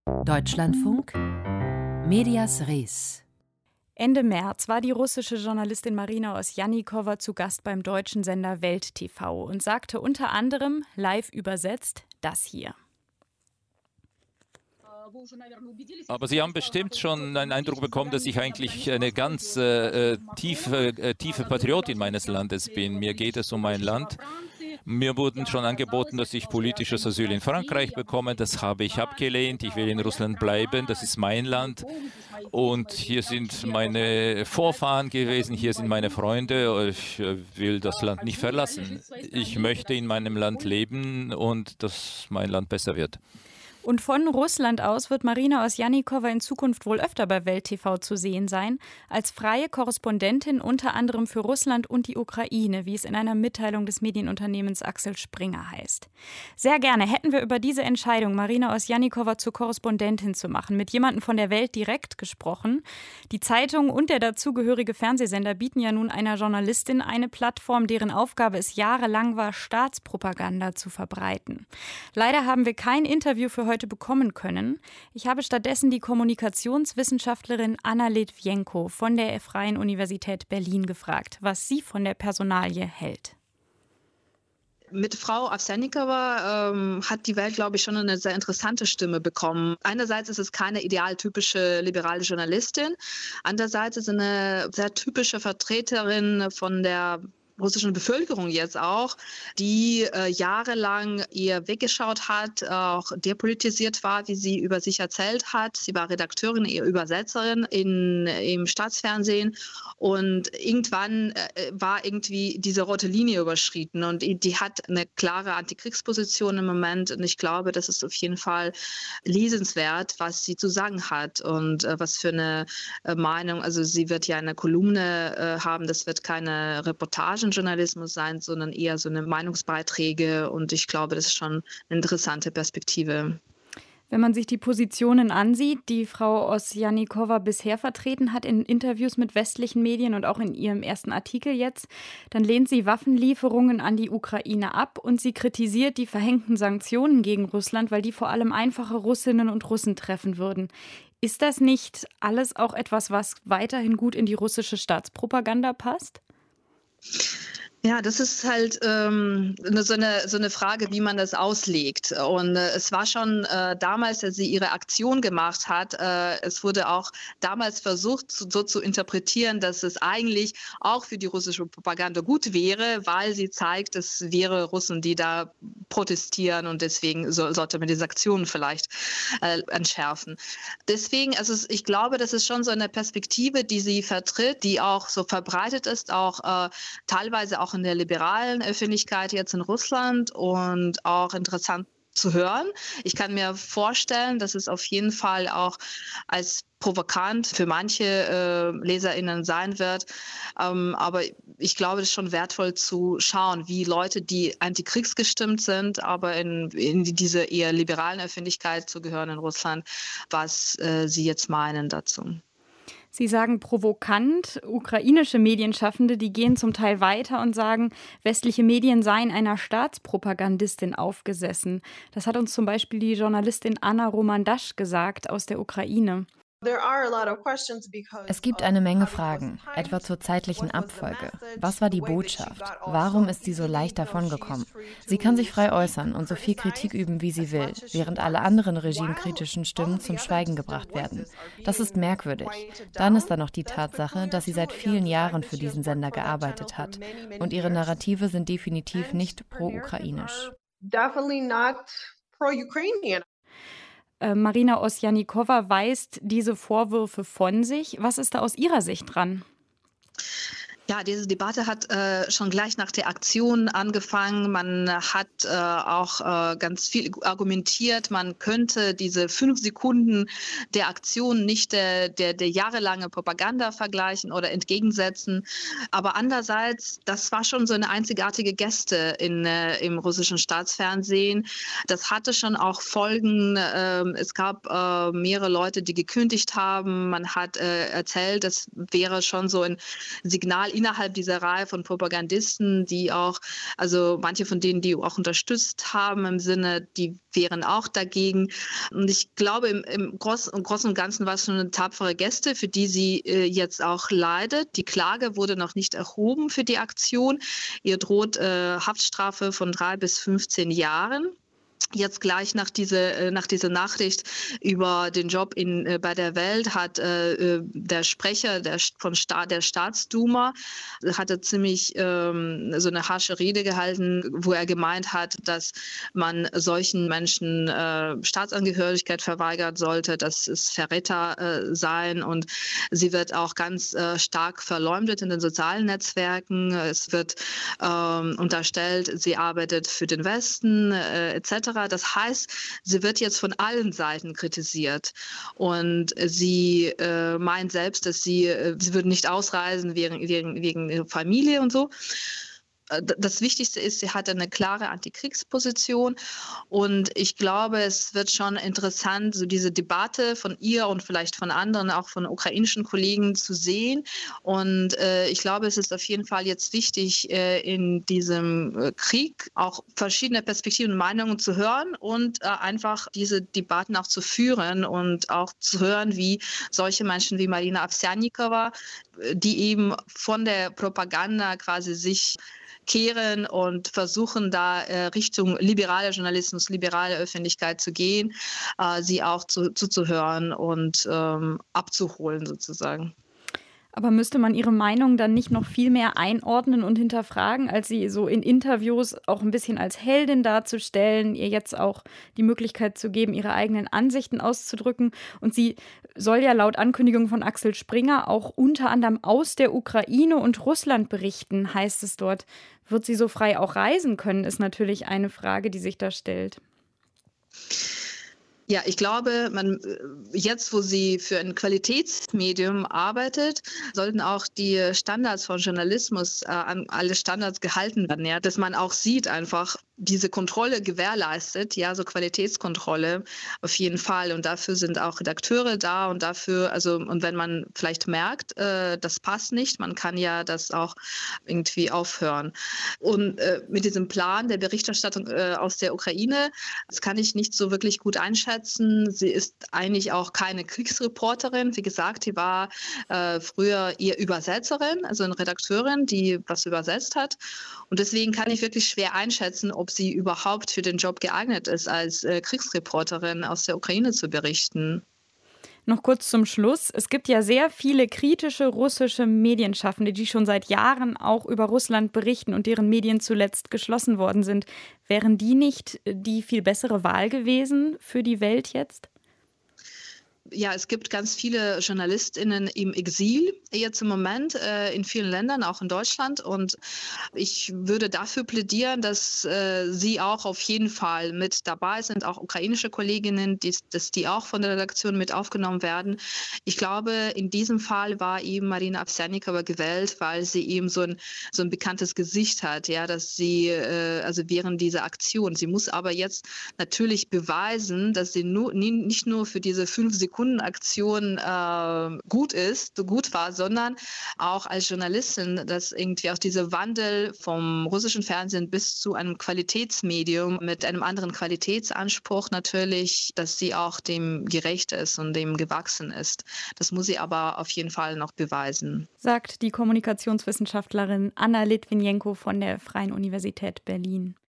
Deutschlandfunk Medias Res. Ende März war die russische Journalistin Marina Osjanikowa zu Gast beim deutschen Sender Welt TV und sagte unter anderem, live übersetzt, das hier. Aber Sie haben bestimmt schon einen Eindruck bekommen, dass ich eigentlich eine ganz tiefe Patriotin meines Landes bin. Mir geht es um mein Land. Mir wurden schon angeboten, dass ich politisches Asyl in Frankreich bekomme. Das habe ich abgelehnt. Ich will in Russland bleiben. Das ist mein Land. Und hier sind meine Vorfahren gewesen. Hier sind meine Freunde. Ich will das Land nicht verlassen. Ich möchte in meinem Land leben und dass mein Land besser wird. Und von Russland aus wird Marina Osjanikowa in Zukunft wohl öfter bei Welt TV zu sehen sein, als freie Korrespondentin unter anderem für Russland und die Ukraine, wie es in einer Mitteilung des Medienunternehmens Axel Springer heißt. Sehr gerne hätten wir über diese Entscheidung, Marina Osjanikowa zur Korrespondentin zu machen, mit jemandem von der Welt direkt gesprochen. Die Zeitung und der dazugehörige Fernsehsender bieten ja nun einer Journalistin eine Plattform, deren Aufgabe es jahrelang war, Staatspropaganda zu verbreiten. Leider haben wir kein Interview für heute bekommen können. Ich habe stattdessen die Kommunikationswissenschaftlerin Anna Litwjenko von der Freien Universität Berlin gefragt, was sie von der Personalie hält. Mit Frau Osjanikowa hat die Welt, glaube ich, schon eine sehr interessante Stimme bekommen. Einerseits ist es keine idealtypische liberale Journalistin, andererseits ist sie eine sehr typische Vertreterin von der russischen Bevölkerung jetzt auch, die jahrelang eher weggeschaut hat, auch depolitisiert war, wie sie über sich erzählt hat. Sie war Redakteurin, eher Übersetzerin im Staatsfernsehen und irgendwann war irgendwie diese rote Linie überschritten und die hat eine klare Antikriegsposition im Moment und ich glaube, das ist auf jeden Fall lesenswert, was sie zu sagen hat und was für eine Meinung. Also sie wird ja eine Kolumne haben, das wird keine Reportagenjournalismus sein, sondern eher so eine Meinungsbeiträge und ich glaube, das ist schon eine interessante Perspektive. Wenn man sich die Positionen ansieht, die Frau Osjanikowa bisher vertreten hat in Interviews mit westlichen Medien und auch in ihrem ersten Artikel jetzt, dann lehnt sie Waffenlieferungen an die Ukraine ab und sie kritisiert die verhängten Sanktionen gegen Russland, weil die vor allem einfache Russinnen und Russen treffen würden. Ist das nicht alles auch etwas, was weiterhin gut in die russische Staatspropaganda passt? Ja, das ist halt so eine Frage, wie man das auslegt. Und es war schon damals, als sie ihre Aktion gemacht hat, es wurde auch damals versucht, so zu interpretieren, dass es eigentlich auch für die russische Propaganda gut wäre, weil sie zeigt, es wäre Russen, die da protestieren und deswegen sollte man diese Aktionen vielleicht entschärfen. Deswegen, also ich glaube, das ist schon so eine Perspektive, die sie vertritt, die auch so verbreitet ist, auch teilweise auch in der liberalen Öffentlichkeit jetzt in Russland und auch interessant zu hören. Ich kann mir vorstellen, dass es auf jeden Fall auch als provokant für manche LeserInnen sein wird. Aber ich glaube, es ist schon wertvoll zu schauen, wie Leute, die antikriegsgestimmt sind, aber in diese eher liberalen Öffentlichkeit zu gehören in Russland, was sie jetzt meinen dazu. Sie sagen provokant, ukrainische Medienschaffende, die gehen zum Teil weiter und sagen, westliche Medien seien einer Staatspropagandistin aufgesessen. Das hat uns zum Beispiel die Journalistin Anna Romandasch gesagt aus der Ukraine. Es gibt eine Menge Fragen, etwa zur zeitlichen Abfolge. Was war die Botschaft? Warum ist sie so leicht davongekommen? Sie kann sich frei äußern und so viel Kritik üben, wie sie will, während alle anderen regimekritischen Stimmen zum Schweigen gebracht werden. Das ist merkwürdig. Dann ist da noch die Tatsache, dass sie seit vielen Jahren für diesen Sender gearbeitet hat. Und ihre Narrative sind definitiv nicht pro-ukrainisch. Marina Osjanikowa weist diese Vorwürfe von sich. Was ist da aus Ihrer Sicht dran? Ja, diese Debatte hat schon gleich nach der Aktion angefangen. Man hat auch ganz viel argumentiert. Man könnte diese 5 Sekunden der Aktion nicht der jahrelange Propaganda vergleichen oder entgegensetzen. Aber andererseits, das war schon so eine einzigartige Geste im russischen Staatsfernsehen. Das hatte schon auch Folgen. Es gab mehrere Leute, die gekündigt haben. Man hat erzählt, das wäre schon so ein Signal innerhalb dieser Reihe von Propagandisten, die auch, also manche von denen, die auch unterstützt haben im Sinne, die wären auch dagegen. Und ich glaube, im Großen und Ganzen war es schon eine tapfere Geste, für die sie jetzt auch leidet. Die Klage wurde noch nicht erhoben für die Aktion. Ihr droht Haftstrafe von 3 bis 15 Jahren. Jetzt gleich nach dieser Nachricht über den Job bei der Welt hat der Sprecher der Staatsduma hatte ziemlich so eine harsche Rede gehalten, wo er gemeint hat, dass man solchen Menschen Staatsangehörigkeit verweigern sollte, dass es Verräter seien, und sie wird auch ganz stark verleumdet in den sozialen Netzwerken. Es wird unterstellt, sie arbeitet für den Westen etc. Das heißt, sie wird jetzt von allen Seiten kritisiert, und sie meint selbst, dass sie würde nicht ausreisen wegen Familie und so. Das Wichtigste ist, sie hat eine klare Antikriegsposition, und ich glaube, es wird schon interessant, so diese Debatte von ihr und vielleicht von anderen, auch von ukrainischen Kollegen zu sehen, und ich glaube, es ist auf jeden Fall jetzt wichtig, in diesem Krieg auch verschiedene Perspektiven und Meinungen zu hören und einfach diese Debatten auch zu führen und auch zu hören, wie solche Menschen wie Marina Awsjannikova, die eben von der Propaganda quasi sich kehren und versuchen, da Richtung liberaler Journalismus, liberale Öffentlichkeit zu gehen, sie auch zuzuhören und abzuholen sozusagen. Aber müsste man ihre Meinung dann nicht noch viel mehr einordnen und hinterfragen, als sie so in Interviews auch ein bisschen als Heldin darzustellen, ihr jetzt auch die Möglichkeit zu geben, ihre eigenen Ansichten auszudrücken? Und sie soll ja laut Ankündigung von Axel Springer auch unter anderem aus der Ukraine und Russland berichten, heißt es dort. Wird sie so frei auch reisen können, ist natürlich eine Frage, die sich da stellt. Ja, ich glaube, jetzt, wo sie für ein Qualitätsmedium arbeitet, sollten auch die Standards von Journalismus an alle Standards gehalten werden. Ja? Dass man auch sieht, einfach diese Kontrolle gewährleistet, ja, so Qualitätskontrolle auf jeden Fall. Und dafür sind auch Redakteure da, und dafür, also, und wenn man vielleicht merkt, das passt nicht, man kann ja das auch irgendwie aufhören. Und mit diesem Plan der Berichterstattung aus der Ukraine, das kann ich nicht so wirklich gut einschätzen. Sie ist eigentlich auch keine Kriegsreporterin. Wie gesagt, die war früher eher Übersetzerin, also eine Redakteurin, die was übersetzt hat. Und deswegen kann ich wirklich schwer einschätzen, ob sie überhaupt für den Job geeignet ist, als Kriegsreporterin aus der Ukraine zu berichten. Noch kurz zum Schluss. Es gibt ja sehr viele kritische russische Medienschaffende, die schon seit Jahren auch über Russland berichten und deren Medien zuletzt geschlossen worden sind. Wären die nicht die viel bessere Wahl gewesen für die Welt jetzt? Ja, es gibt ganz viele JournalistInnen im Exil jetzt im Moment in vielen Ländern, auch in Deutschland. Und ich würde dafür plädieren, dass sie auch auf jeden Fall mit dabei sind, auch ukrainische Kolleginnen, dass die auch von der Redaktion mit aufgenommen werden. Ich glaube, in diesem Fall war eben Marina Awsjannikova gewählt, weil sie eben so ein bekanntes Gesicht hat, ja, dass sie, also während dieser Aktion, sie muss aber jetzt natürlich beweisen, dass sie nicht nur für diese 5 Sekunden Aktion gut war, sondern auch als Journalistin, dass irgendwie auch dieser Wandel vom russischen Fernsehen bis zu einem Qualitätsmedium mit einem anderen Qualitätsanspruch natürlich, dass sie auch dem gerecht ist und dem gewachsen ist. Das muss sie aber auf jeden Fall noch beweisen. Sagt die Kommunikationswissenschaftlerin Anna Litwinenko von der Freien Universität Berlin.